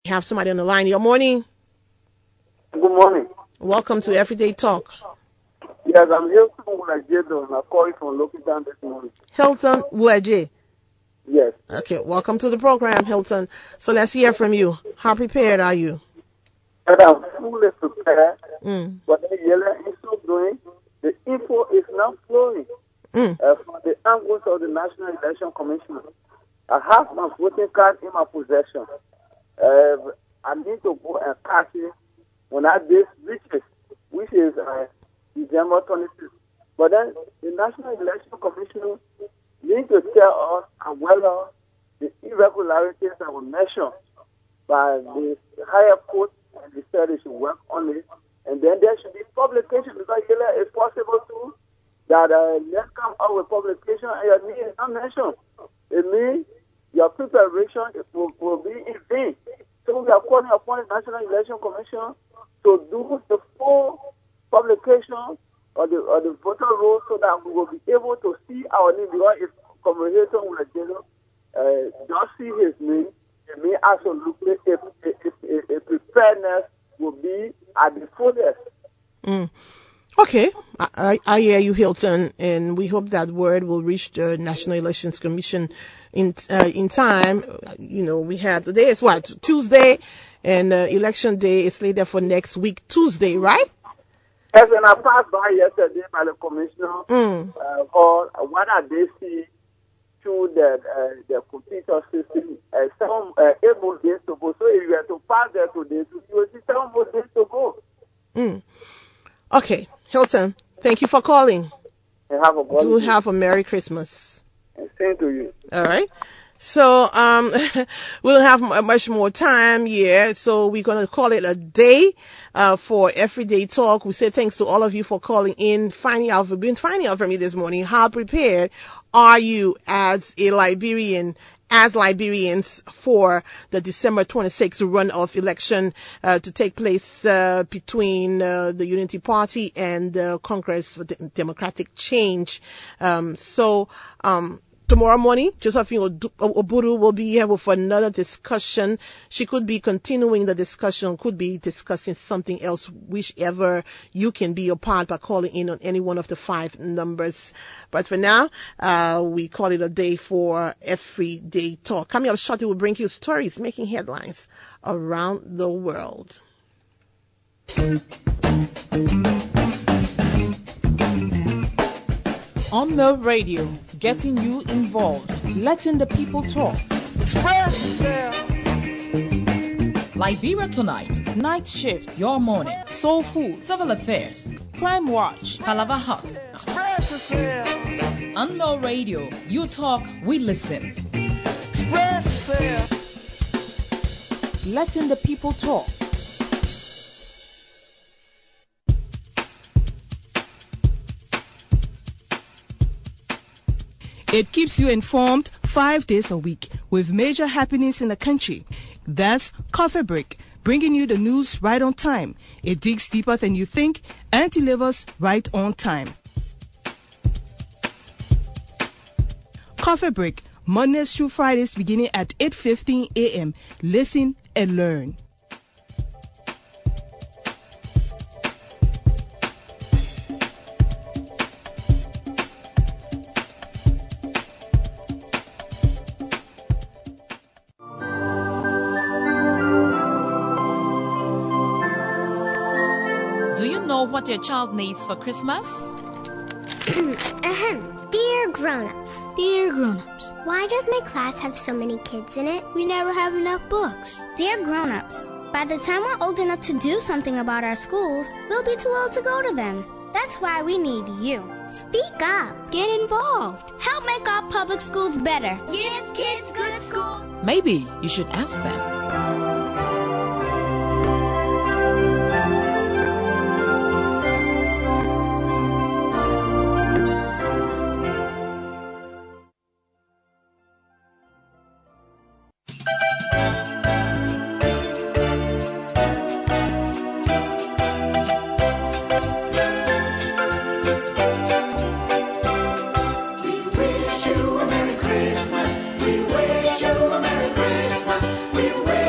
Have somebody on the line. Good morning. Good morning. Welcome to Everyday Talk. Yes, I'm here from Wulajedo, and I'm calling from Lokitan this morning. Hilton Wulaje. Yes. Okay, welcome to the program, Hilton. So let's hear from you. How prepared are you? And I'm fully prepared, But the yellow is so growing. The info is not flowing from the angles of the National Election Commission. I have my voting card in my possession. I need to go and cast it when that date reaches, which is December 26th. But then the National Election Commission need to tell us whether the irregularities that were mentioned by the higher court and the said they should work on it. And then there should be publication, because it's possible too that let's come out with publication and your name is not mentioned. It means your preparation will be in vain. So we are calling upon the National Election Commission to do the full publication of the voter rolls so that we will be able to see our name. Because if Comrade with a just see his name, it means absolutely a preparedness will be at the fullest. Okay, I hear you, Hilton, and we hope that word will reach the National Elections Commission in time. You know, we have today is what, Tuesday, and election day is slated for next week, Tuesday, right? Yes, and I passed by yesterday by the commissioner. What are they see through the computer system? 8 more days to go. So if you have to pass there today, you will see 7 more days to go. Okay, Hilton, thank you for calling. And have a good Do have a Merry Christmas. And same to you. All right. So we'll have much more time here. So we're going to call it a day for Everyday Talk. We say thanks to all of you for calling in, finding out from you this morning. How prepared are you as Liberians for the December 26th runoff election to take place between the Unity Party and the Congress for Democratic Change. Tomorrow morning, Josephine Oburu will be here with another discussion. She could be continuing the discussion, could be discussing something else, whichever you can be a part by calling in on any one of the 5 numbers. But for now, we call it a day for Everyday Talk. Coming up shortly, we'll bring you stories making headlines around the world. On the radio, getting you involved, letting the people talk. Express yourself. Liberia Tonight, Night Shift, Your Morning, Soul Food, Civil Affairs, Crime Watch, Palava Hut. Express yourself. Unlow Radio, you talk, we listen. Express yourself. Letting the people talk. It keeps you informed 5 days a week with major happenings in the country. That's Coffee Break, bringing you the news right on time. It digs deeper than you think and delivers right on time. Coffee Break, Mondays through Fridays beginning at 8:15 a.m. Listen and learn. What your child needs for Christmas? Dear grown-ups. Dear grown-ups. Why does my class have so many kids in it? We never have enough books. Dear grown-ups. By the time we're old enough to do something about our schools, we'll be too old to go to them. That's why we need you. Speak up. Get involved. Help make our public schools better. Give kids good school. Maybe you should ask them. We wish you a Merry Christmas. We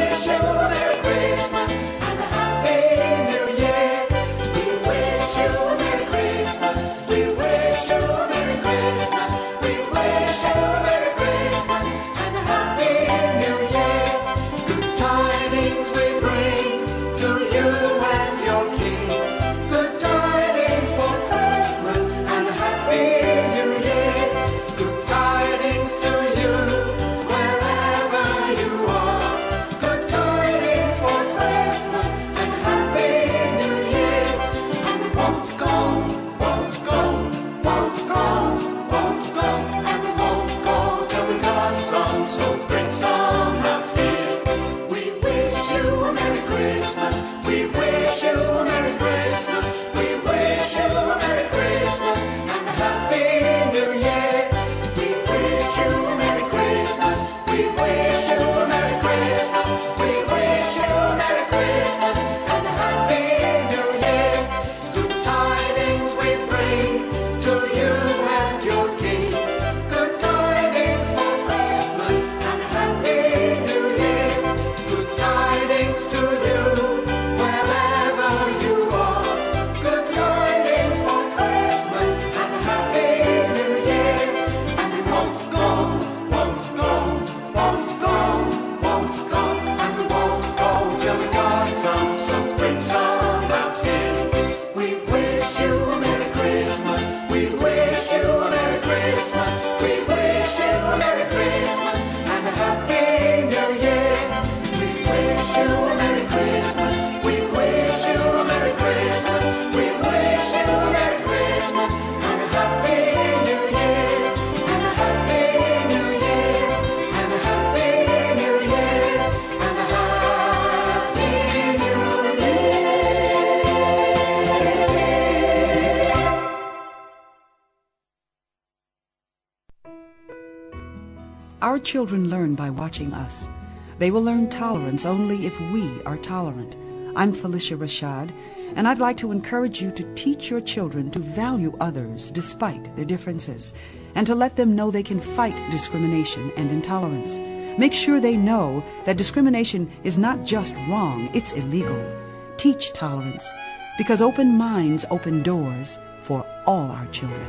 Our children learn by watching us. They will learn tolerance only if we are tolerant. I'm Felicia Rashad, and I'd like to encourage you to teach your children to value others despite their differences, and to let them know they can fight discrimination and intolerance. Make sure they know that discrimination is not just wrong, it's illegal. Teach tolerance, because open minds open doors for all our children.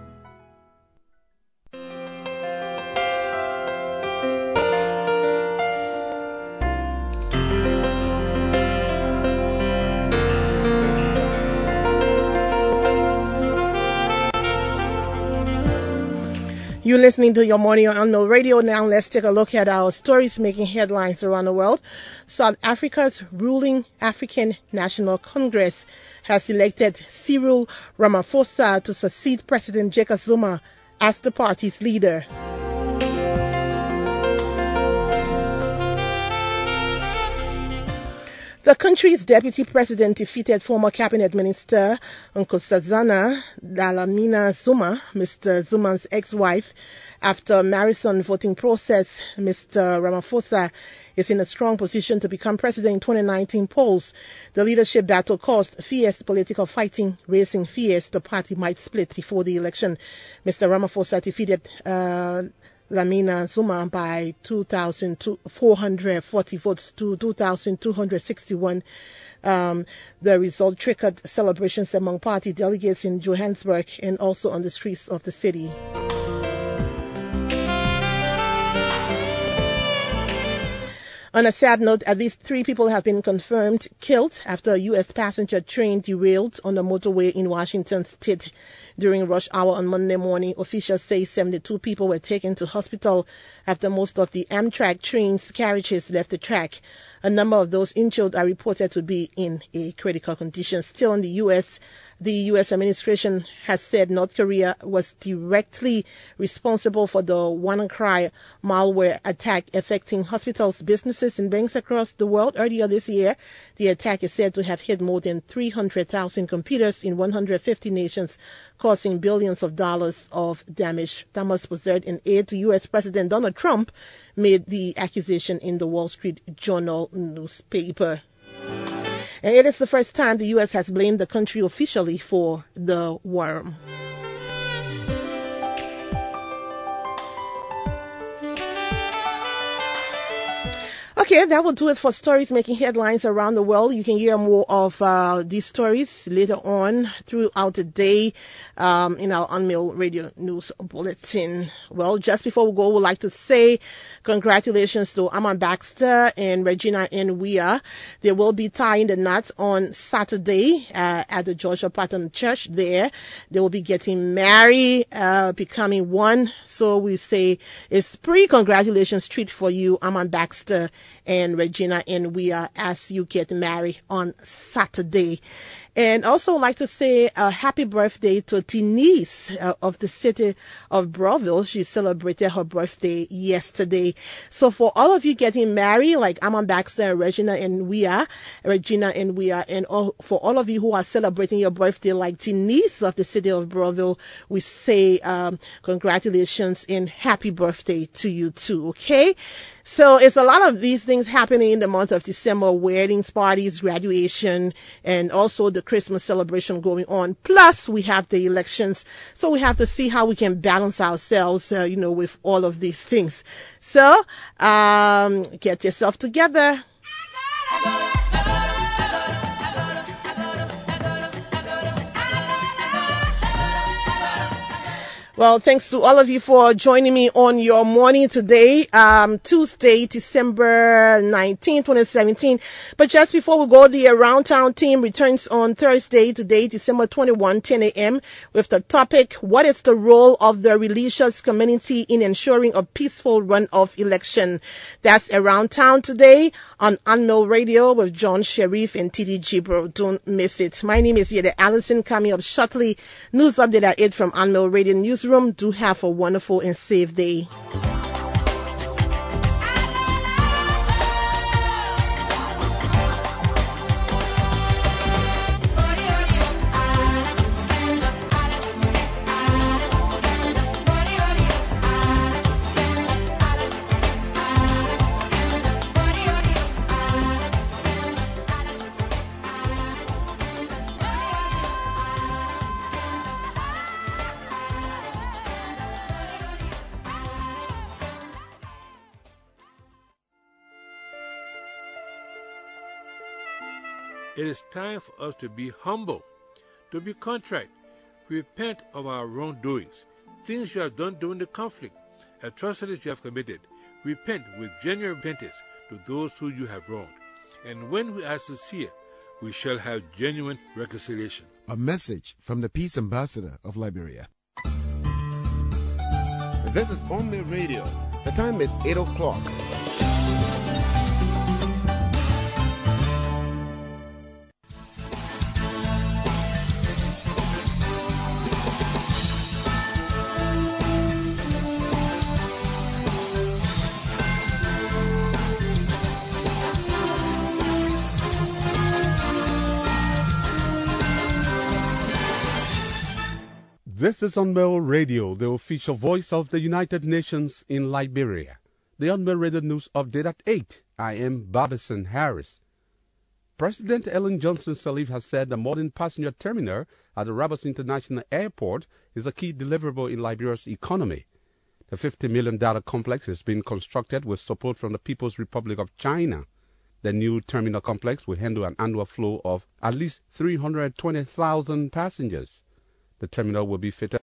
You're listening to Your Morning on Unmill Radio. Now let's take a look at our stories making headlines around the world. South Africa's ruling African National Congress has elected Cyril Ramaphosa to succeed President Jacob Zuma as the party's leader. The country's deputy president defeated former cabinet minister Nkosazana Dlamini Zuma, Mr. Zuma's ex-wife. After a marathon voting process, Mr. Ramaphosa is in a strong position to become president in 2019 polls. The leadership battle caused fierce political fighting, raising fears the party might split before the election. Mr. Ramaphosa defeated Dlamini Zuma by 2,440 votes to 2,261. The result triggered celebrations among party delegates in Johannesburg and also on the streets of the city. On a sad note, at least 3 people have been confirmed killed after a U.S. passenger train derailed on the motorway in Washington state during rush hour on Monday morning. Officials say 72 people were taken to hospital after most of the Amtrak train's carriages left the track. A number of those injured are reported to be in a critical condition. Still in the U.S., the U.S. administration has said North Korea was directly responsible for the WannaCry malware attack affecting hospitals, businesses, and banks across the world earlier this year. The attack is said to have hit more than 300,000 computers in 150 nations, causing billions of dollars of damage. Thomas Bozzard, an aide to U.S. President Donald Trump, made the accusation in the Wall Street Journal newspaper. And it is the first time the U.S. has blamed the country officially for the worm. Okay, that will do it for stories making headlines around the world. You can hear more of these stories later on throughout the day in our Unmill Radio News Bulletin. Well, just before we go, we'd like to say congratulations to Aman Baxter and Regina Nwia. They will be tying the knot on Saturday at the Georgia Patton Church there. They will be getting married, becoming one. So we say it's pre-congratulations treat for you, Aman Baxter and Regina Nwia, as you get married on Saturday. And also like to say a happy birthday to Denise of the city of Browville. She celebrated her birthday yesterday. So for all of you getting married, like Aman Baxter and Regina Nwia, and for all of you who are celebrating your birthday, like Denise of the city of Browville, we say congratulations and happy birthday to you too, okay? So it's a lot of these things happening in the month of December: weddings, parties, graduation, and also the Christmas celebration going on. Plus, we have the elections. So we have to see how we can balance ourselves, with all of these things. So, get yourself together. Well, thanks to all of you for joining me on your morning today, Tuesday, December 19, 2017. But just before we go, the Around Town team returns on Thursday, today, December 21, 10 a.m. with the topic, what is the role of the religious community in ensuring a peaceful runoff election? That's Around Town today on Unmill Radio with John Sharif and Titi Gibro. Don't miss it. My name is Yeda Allison, coming up shortly. News update at 8 from Unmill Radio Newsroom. Do have a wonderful and safe day. It is time for us to be humble, to be contrite, repent of our wrongdoings, things you have done during the conflict, atrocities you have committed. Repent with genuine repentance to those who you have wronged. And when we are sincere, we shall have genuine reconciliation. A message from the Peace Ambassador of Liberia. This is On the Radio. The time is 8 o'clock. This is Unmail Radio, the official voice of the United Nations in Liberia. The Unmail Radio News Update at 8. I am Babison Harris. President Ellen Johnson Sirleaf has said the modern passenger terminal at the Rabas International Airport is a key deliverable in Liberia's economy. The $50 million complex is being constructed with support from the People's Republic of China. The new terminal complex will handle an annual flow of at least 320,000 passengers. The terminal will be fitted